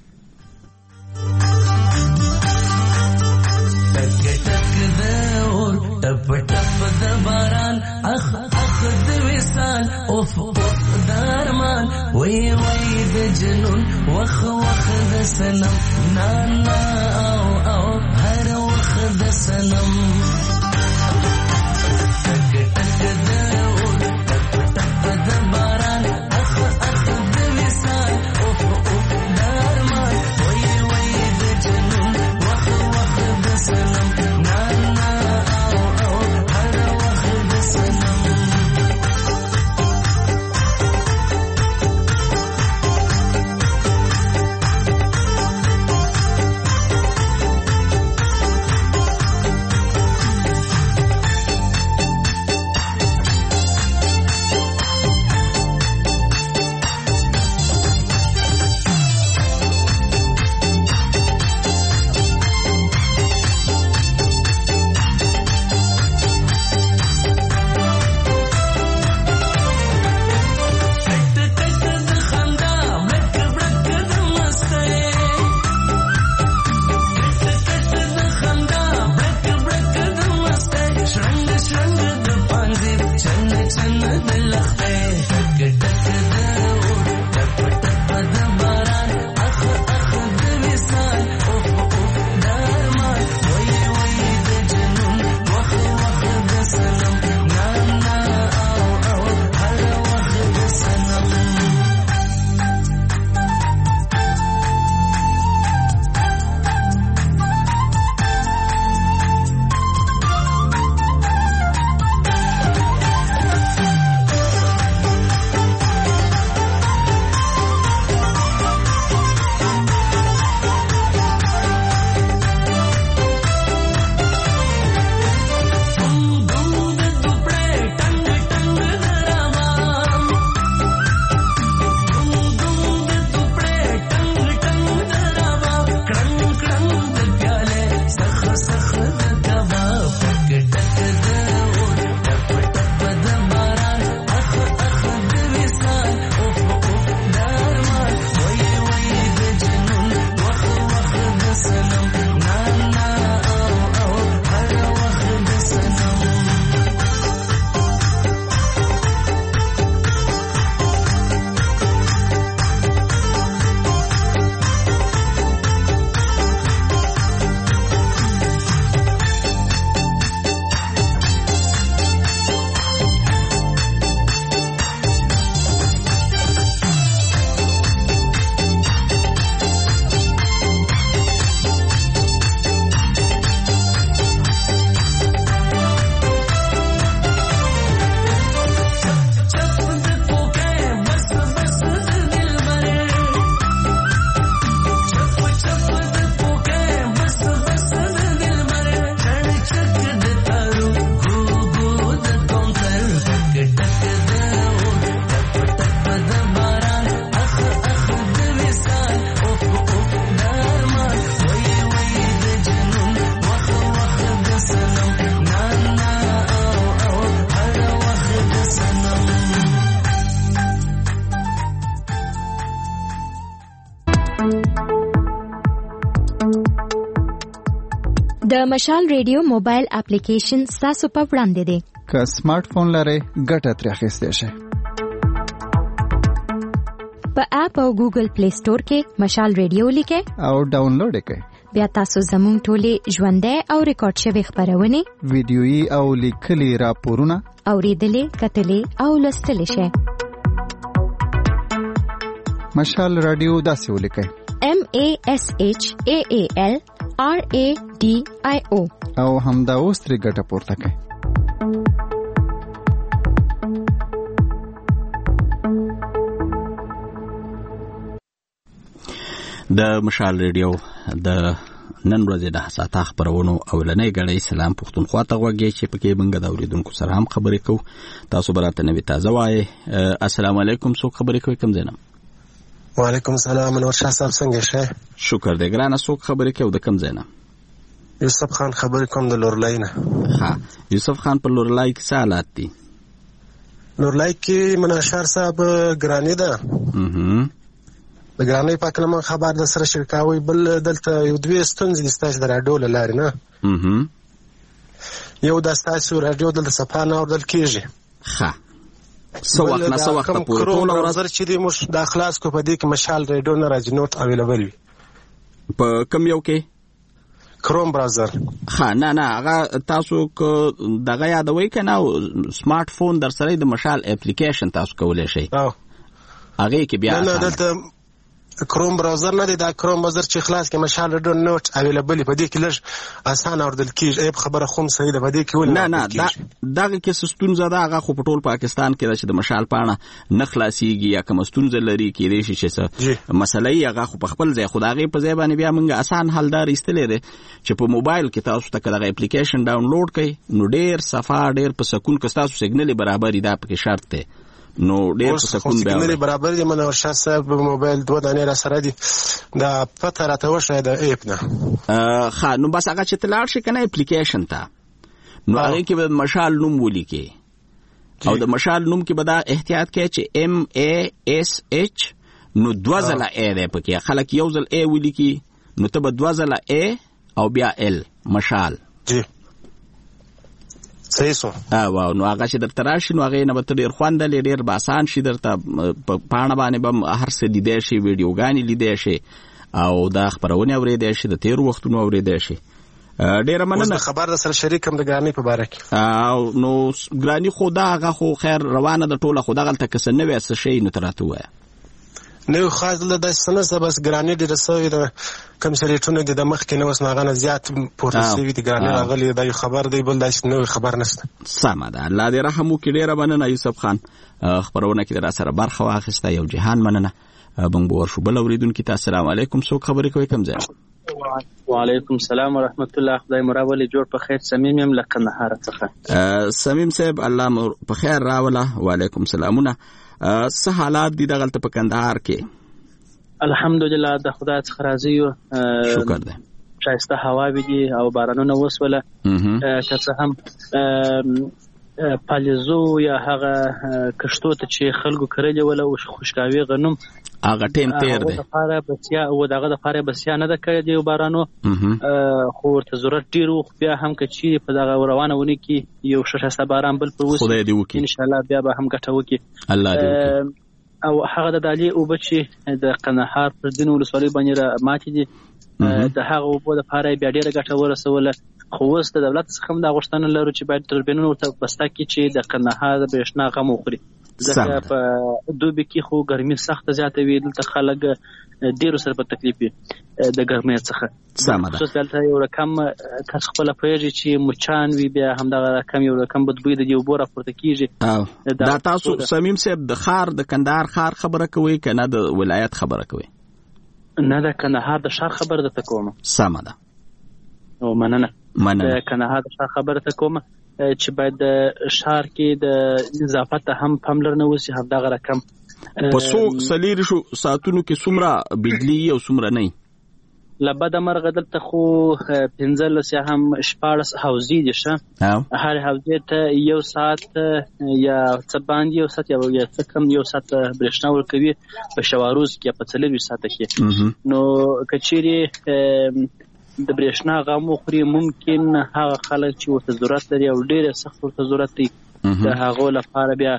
ټپ ټپ د باران اخ اخ د وصال اوف اوف د ارمان وی وی د جنون وخ وخ د سنم نا نا او او هر وخ د سنم ټک ټک د اور ټپ ټپ د باران اخ اخ د وصال اوف اوف د ارمان وی وی د جنون وخ وخ د سنم نا نا د مشال ریډیو موبایل اپلیکیشن تاسو په وړاندې دی. که سمارټ فون لرئ ګټه ترې اخیستی شئ. په اپ او ګوګل پلی سٹور کې مشال ریډیو لیکئ او ډاونلوډ یې کړئ. بیا تاسو زموږ ټولې ژوندۍ او ریکارډ شوې خپرونې، ویډیويي او لیکلي راپورونه اورېدلې، کتلې او لوستلی شئ. مشال رادیو داسې ولیکئ: MASHAALRADIO او همدا اوس ترې ګټه پورته کړئ. د مشال ریډیو د نن ورځې د حساته خبرونو اولنۍ غړې سلام پښتونخوا ته وګورئ چې پکې موږ د اوریدونکو سره هم خبرې کوو. تاسو براته نوې تازه وایي. السلام علیکم. څوک خبرې کوي؟ کوم ځای نه؟ وعلیکم السلام. نور شاه صاحب څنګه شې؟ شکر دې ګرانه. څوک خبرې کوي؟ د کوم ځای نه؟ یوسف خان خبرې کوم د لورلای نه. ها، یوسف خان په لورلای کې څه حالات دي؟ لورلای کې مناشر صاحب ګرانی ده. د ګرانۍ په کلمه خبر د سره شرکاوي. بل دلته یو دوه ستونزې د ستاسو د راډیو لاره نه. یو د تاسو راډیو دلته صفه نه اوردل کیږي. ښه، څو وخت نه څو وخت پورې ټول ورځ چې د مش د اخلاص کو په دې کې مشال ریډیو نه راځي نوٹ اویلیبل وي. په کوم یو کې؟ کروم براوزر. ها، نه هغه تاسو کو دغه یادوي کنه سمارټ فون در سره د مشال اپلیکیشن تاسو کولای شئ. هغه کې بیا نه دلته کروم براوزر نه دی. دا کروم براوزر چې خلاص کې مشال ریډیو نوٹ اویلیبل په دې کې لږ اسانه اوردل کیږي. ای خبره خوم صحیح ده په دې کې ول نه دغه کې ستونزه ده. هغه خو په ټول پاکستان کې چې د مشال پاڼه نه خلاصيږي یا کوم ستونزه لري کې ریشي چې مسلې هغه خو په خپل ځای خدای په ځای باندې بیا موږ آسان حل دار استلې ده چې په موبایل کې تاسو ته دغه اپلیکیشن ډاونلوډ کړئ نو ډیر صفه ډیر په سکون کې تاسو سیګنل برابر دی. دا پکې شرط دی. نو ډیر په سکون بیا سیګنل برابر دی. منور شاه صاحب موبایل دوه دانې را سره دي. دا پته راته وشه د اپ نه. ښه، نو بس هغه چې تلاړ شي کنه اپلیکیشن ته نو هغه کې به مشال نوم ولیکي او د مشال نوم کې به دا احتیاط کوي چې MASH نو دوه ځله ا دی پکې. خلک یو ځل ا ولیکي نو ته به دوه ځله ا او بیا ال مشال. جی صحیح سو. واو، نو هغه چې درته راشي نو هغه نه به ډیر خوند لري، ډیر باسان شي. درته پاڼه باندې به هر څه لیدای شي، ویډیوګانې لیدای شي او دا خبرونه اورېدای شي، د تیر وختونو اورېدای شي. ډیره مننه. خبر در سره شریکم د ګرانی په باره کې. او نو ګرانی خو دا هغه خو خیر روانه د ټوله خو دغلته کس نه وي څه شي نو تراته وایي نو خاص له د سنسه بس ګرانی د رسوي د کم شریټونه د مخ کې نو وس ناغه زیات پورته سوي د ګرانی راغلي د خبر دی بل د نو خبر نشته. سمه ده. الله دې رحم وکړي. ډیره مننه یوسف خان. خبرونه کې در سره برخه واخیسته. یو جهان مننه. بنګ ورشو بل اوریدونکو ته السلام علیکم. څوک خبرې کوي؟ کوم ځای؟ وعلیکم السلام ورحمت الله. خدای مراولي جوړ په خیر. صمیم يم لکه نهار څخه. صمیم صاحب الله په خیر راوله. وعلیکم السلامونه. څه حالات دي دغلته په کندهار کې؟ الحمدلله د خدای څخه راضي یو. شکر ده. شایسته هوا دي او بارانونه وسوله. که څه هم پالیزو یا هغه کشتو ته چې خلکو کړلې ولا او خوشکاوي غنم هغه ټیم تیر دی. لپاره بسیا او دغه لپاره بسیا نه د کړی دی بارانو. خو ته ضرورت ډیر بیا هم کچې په دغه روانه ونی کې یو ششه باران بل پر وسی ان شاء الله بیا به هم ګټه وکي الله دې. او هغه د دالي او بچي د قندهار پر دین ولسوالۍ باندې ماتې دي. د هغه په لپاره بیا ډیره ګټه ورسوله. خو اوس د دولت څخه هم دا غوښتنه لرو چې باید تربینونو ته بسته کې چې د قندهار د برېښنا غم وخوري. ځکه په دوبي کې خو ګرمي سخت زیاته وي. دلته خلک ډیرو سره په تکلیف دي د ګرمۍ څخه. سمه ده. خصوصا دلته یو رقم تاسو خپل پوهیږئ چې مچان وي بیا هم دغه رقم یو رقم بدبوی د یو بوره پورته کیږي. دا تاسو صمیم صاحب د خار د کندهار خار خبره کوي کنه د ولایت خبره کوي؟ نه د کندهار د شهر خبره ده کوم. سمه ده. او مننه. کندهار د شهر خبره ته کوم چې باید د شهر کې د اضافت هم پاملرنه وسی. هم دغه رقم په څو سلیر شو ساتونو کې څومره بجلی او څومره نه لبد مرغه دلته خو 15 یا هم 14 حوزې دي. هر حوزې ته یو ساعت یا څه باندې یو ساعت یا څه کم یو ساعت برېښنا ورکوي په شواروز کې په 3 ساعت کې. نو کچېری د برېښنا غم وخوري ممکن هغه خلک چې ورته ضرورت لري او ډېر سخت ورته ضرورت دی د هغو لپاره بیا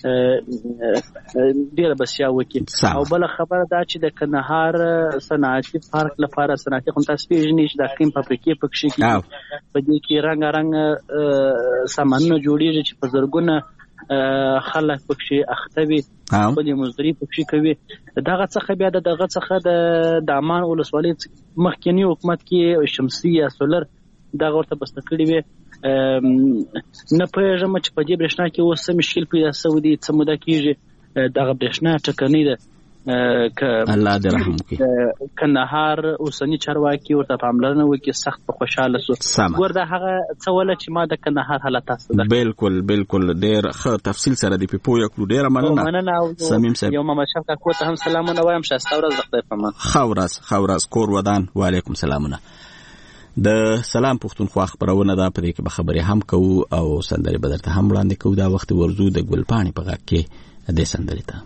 ډېره بسیا وکړي. او بله خبره دا چې د کندهار صنعتي پارک لپاره صنعتي خو تاسو پېژنئ چې د کریم فابریکې پکښې کېږي په دې کې رنګارنګ سامانونه جوړېږي چې په زرګونه خلک پکښې اخته وي خپلې مزدوري پکښې کوي. دغه څخه بیا دغه څخه د عمان ولسوالۍ مخکینی حکومت کې شمسي یا سولر دغه ورته بسته کړي وي. نه پوهېږم چې په دې برېښنا کې اوس څه مشکل پیدا شوی دی څه موده کېږي دغه برېښنا ټکنۍ ده. الله دې رحم وکړي. کندهار اوسني چارواکي ورته پاملرنه وکړي سخت په خوشحاله سو. ګور دا هغه څه وله چې ما د کندهار حالت تاسو ده. بالکل ډېر ښه تفصیل سره دې په پوهه کړو. ډېره مننه سمیم صاحب. یو محمد شاه کاکو ته هم سلامونه وایم. ښایسته ورځ د خدای په امان. ښه ورځ کور ودان. وعلیکم سلامونه. د سلام پښتونخوا خبرونه ده په دې کې به خبرې هم کوو او سندرې به درته هم وړاندې کوو. دا وخت ورزو د ګلپاڼې په غږ کې دې سندرې ته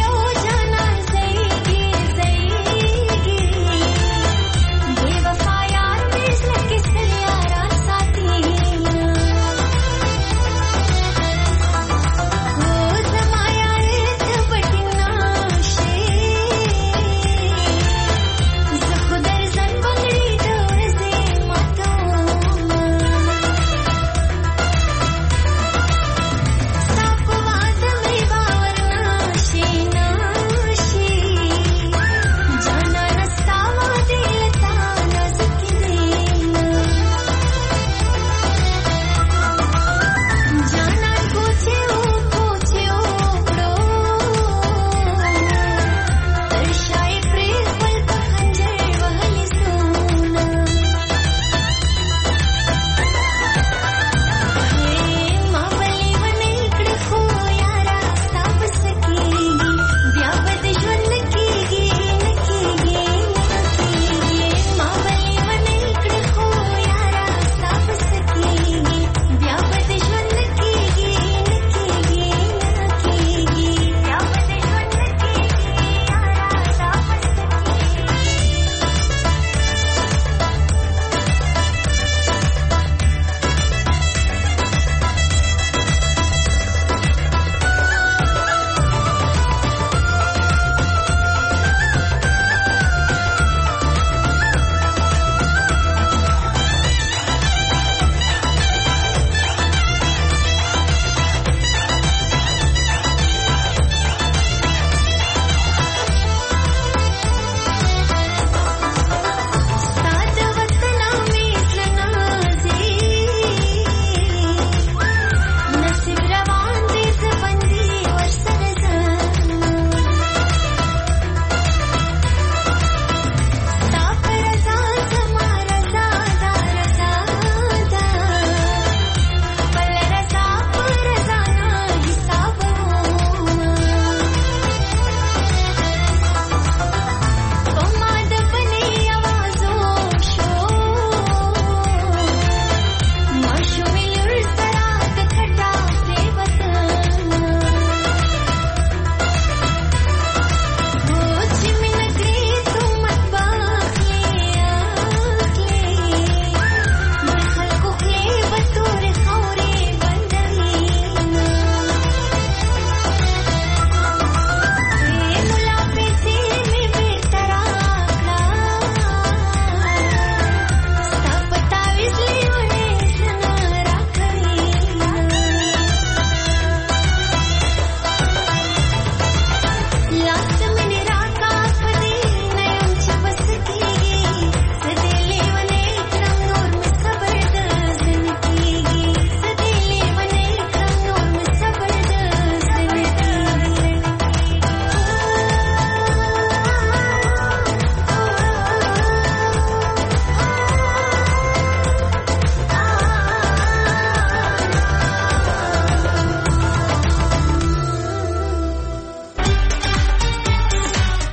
fire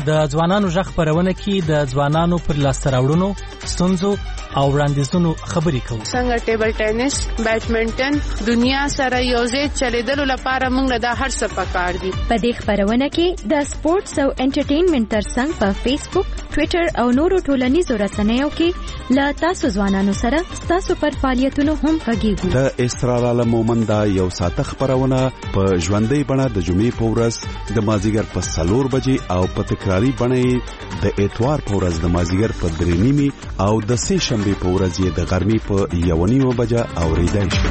د ځوانانو غږ خپرونه کې د ځوانانو پر لاسته راوړنو، ستونزو او وړاندیزونو خبرې کوو. څنګه ټیبل ټینس، بیډمنټن دنیا سره یوځای چلیدلو لپاره موږ له دا هر څه پکار دي. په دې خپرونه کې د سپورتس او انټرټینمنټ ترڅنګ په فیسبوک، ټوئیټر او نورو ټولنیزو رسنیو کې له تاسو ځوانانو سره تاسو پر فعالیتونو هم غږیږو. د اسرار عالم مومند یو ساعت خبرونه په ژوندۍ بڼه د جمعې په ورځ د مازیګر په 4 بجې او په تکراری بڼه د اتوار په ورځ د مازیګر په 3:30 او د سه شنبه په ورځ د غرمې په 1:30 بجې اوریدای شي.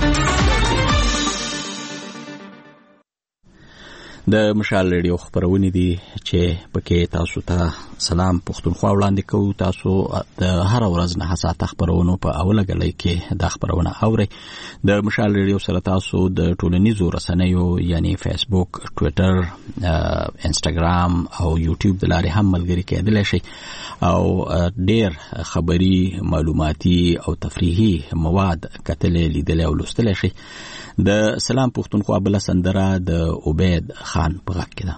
د مشال ریډیو خبرونه دي چې پکې تاسو ته سلام پښتونخوا وړاندې کوو. تاسو د هر ورځ نه ساعت خبرونو په اوله غلۍ کې د خبرونه اوري. د مشال ریډیو سره تاسو د ټولنیزو رسنیو یعنی فیسبوک، ټوئیټر، انستګرام او یوټیوب د لارې هم ملګری کېدلی شي او ډېر خبري، معلوماتي او تفریحي مواد کتلې، لیدلې او لوستلې شي. د سلام پښتونخوا بل سندره د عبید خان په غږ کې ده.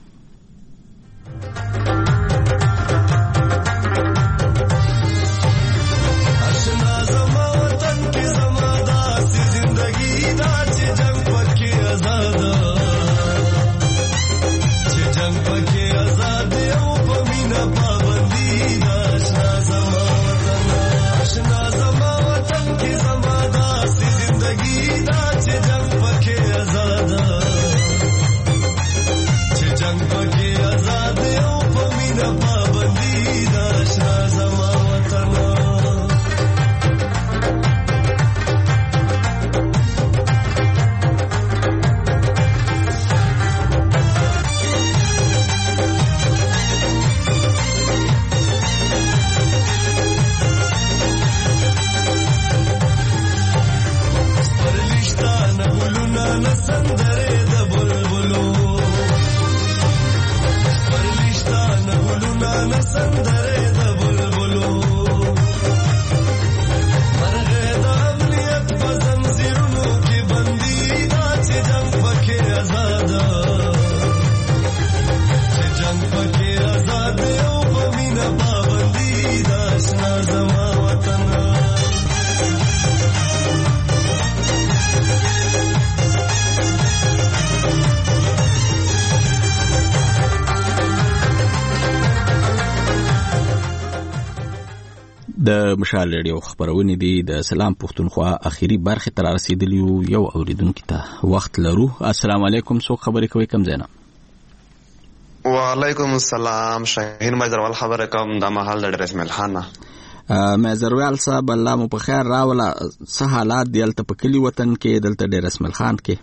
د مشال ریډیو خبرونه دي د سلام پښتونخوا اخیری برخه تر رسیدلی یو اوریدونکو ته وخت لرو. السلام علیکم، څوک خبرې کوي؟ کم زینا. وعلیکم السلام، شاهین مجروال خبره کوم د محل د رسمل خانه. مزروال صاحب الله مو په خیر راوله. څه حالات دی دلته په کلی وطن کې، دلته د رسمل خان کې؟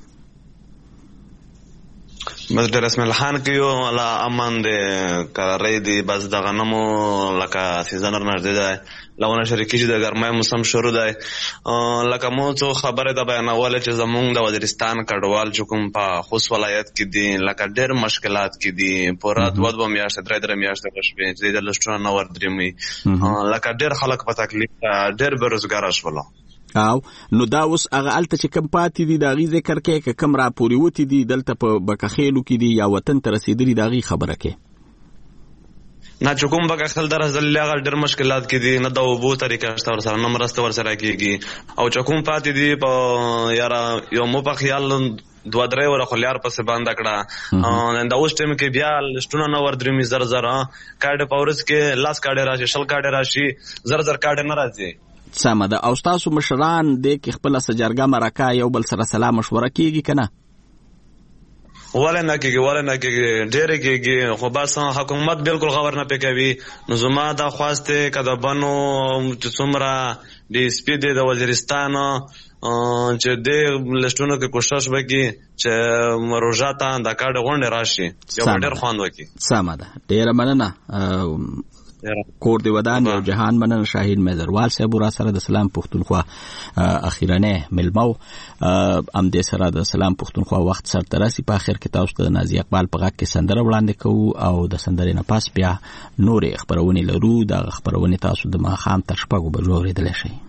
بس د رسمل خان کې یو الله امان دې کارې دي، بس د غنمو لکه سیزن نږدې ده، لونه شریکي چې د ګرمۍ موسم شروع دی. لکه مو څو خبره ده بیانوله چې زمونږ د وزیرستان کډوال چې کوم په خوست ولایت کې دي، لکه ډېر مشکلات کې دي. پوره 2 میاشتې 3 میاشتې شوې چې د لسټونه نه وردرمي، لکه ډېر خلک په تکلیف، ډېر بیروزګار شول. او نو دا اوس هغه الته چې کم پاتې دي دا غي ذکر کې کم را پوری وتی دي دلته په بکخېلو کې دي یا وطن ته رسیدلی دا غي خبره کې نه چې کوم بکخېل درځل هغه ډېر مشکلات کې دي، نه د وبو طریقه شته ور سره، نه مرسته ور سره کېږي. او چې کوم پاتې دي په یارا یو مو په خیال 2-3 ور خلیار پسې باندې کړه. دا اوس ټیم کې بیا لستونه نه وردرمي زر کارډ پاورس کې لاس کارډ راشي، شل کارډ راشي، زر کارډ نه راځي. سمه ده. او تاسو مشران د خپل سجرګه مرکه یو بل سره سلام مشوره کیږي کنه؟ ولا نه کېږي ډېر کېږي، خو بس حکومت بالکل خبر نه پکوي. نو زما دا خواسته کده بنو چې څومره د سپید د وزیرستان چې د لستونو کې کوشش وکړي چې مروجاته د کارډ غونډه راشي، یو ډېر خوند وکړي. سمه ده، ډېر مننه. کور دی ودان او جهان مننه. شاهین مزروال صاحب را سره د سلام پښتونخوا اخیرانه ملمو ام د سره د سلام پښتونخوا وخت سره ترسي. په اخر کې تاسو ته نازي اقبال په غږ کې سندره وړاندې کوو او د سندرې نه پاس بیا نورې خبرونه لرو. د خبرونه تاسو د ماښام تر 6 بجو اوریدل شي.